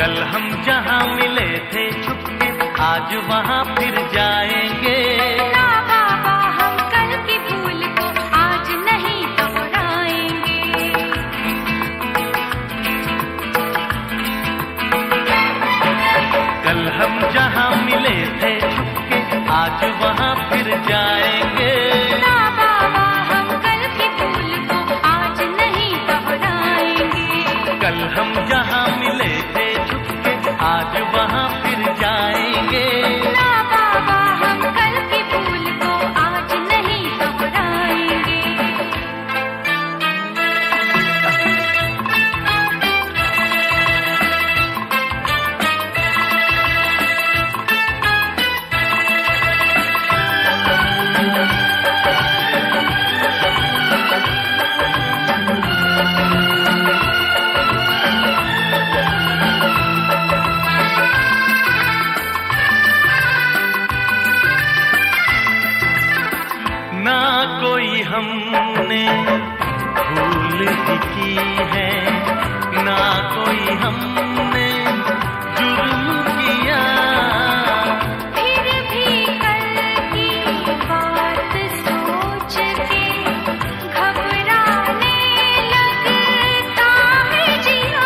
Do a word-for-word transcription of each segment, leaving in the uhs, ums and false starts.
कल हम जहाँ मिले थे छुपके, आज वहाँ फिर जाएंगे। ना बाबा हम कल की भूल को आज नहीं दोहराएंगे। कल हम जहाँ मिले थे छुपके, आज वहाँ फिर जाएंगे। ना बाबा हम कल की भूल को आज नहीं दोहराएंगे। कल हम जहाँ मिले थे छुपके, आज वहाँ फिर जाएंगे। ना बाबा हम कल की भूल को आज नहीं दोहराएंगे। ना कोई हमने भूल भी की है, ना कोई हमने जुर्म किया। फिर भी कल की बात सोच के घबराने लगता है जिया।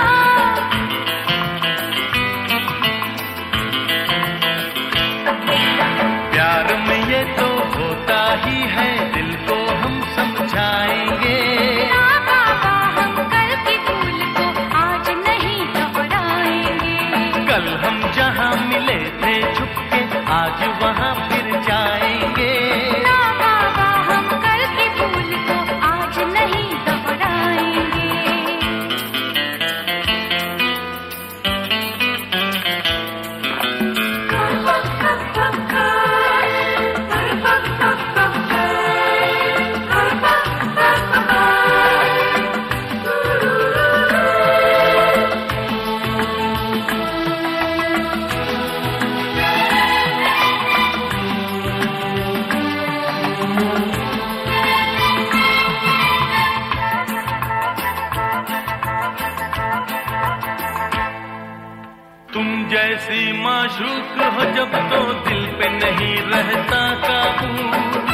प्यार में ये तो होता ही है, दिल को हम समझाएंगे। ना बाबा हम कल की भूल को आज नहीं दोहराएंगे। कल हम जहाँ मिले थे छुपके, आज वहाँ फिर जाएंगे। ना बाबा हम कल की भूल को आज नहीं दोहराएंगे। तुम जैसी माशूक हो जब तो दिल पे नहीं रहता काबू।